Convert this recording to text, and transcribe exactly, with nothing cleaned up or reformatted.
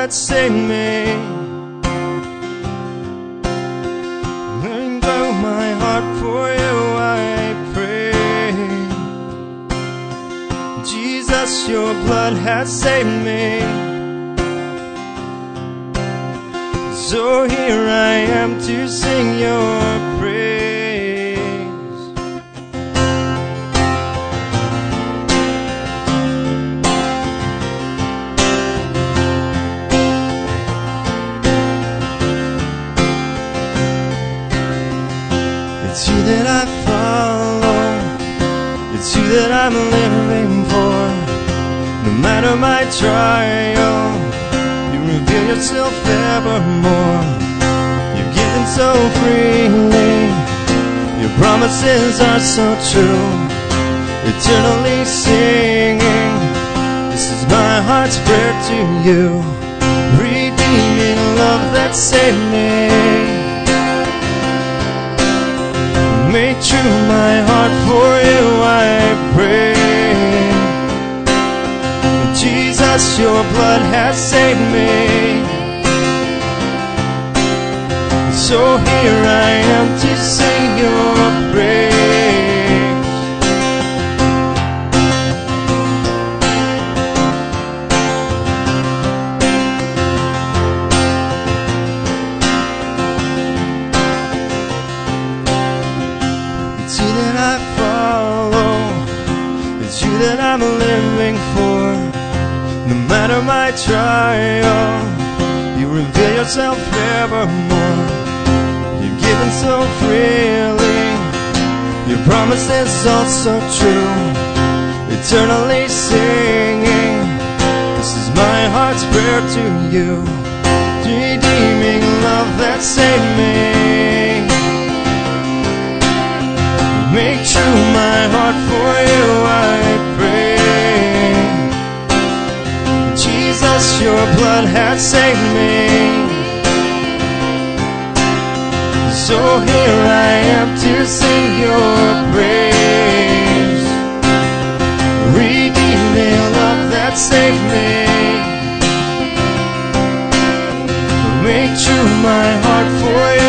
that saved me. Letting go my heart for you, I pray. Jesus, your blood has saved me. So here I am to sing your praise. It's you that I follow, it's you that I'm living for. No matter my trial, you reveal yourself evermore. You've given so freely, your promises are so true. Eternally singing, this is my heart's prayer to you. Redeeming love that saved me. Make true my heart for you, I pray. Jesus, your blood has saved me. So here I am to sing your praise. It's you that I follow, it's you that I'm living for. No matter my trial, you reveal yourself evermore. You've given so freely, your promises are so true. Eternally singing, this is my heart's prayer to you. Redeeming love that saved me. Make true my heart for you, I pray. Jesus, your blood has saved me. So here I am to sing your praise. Redeeming love that saved me. Make true my heart for you.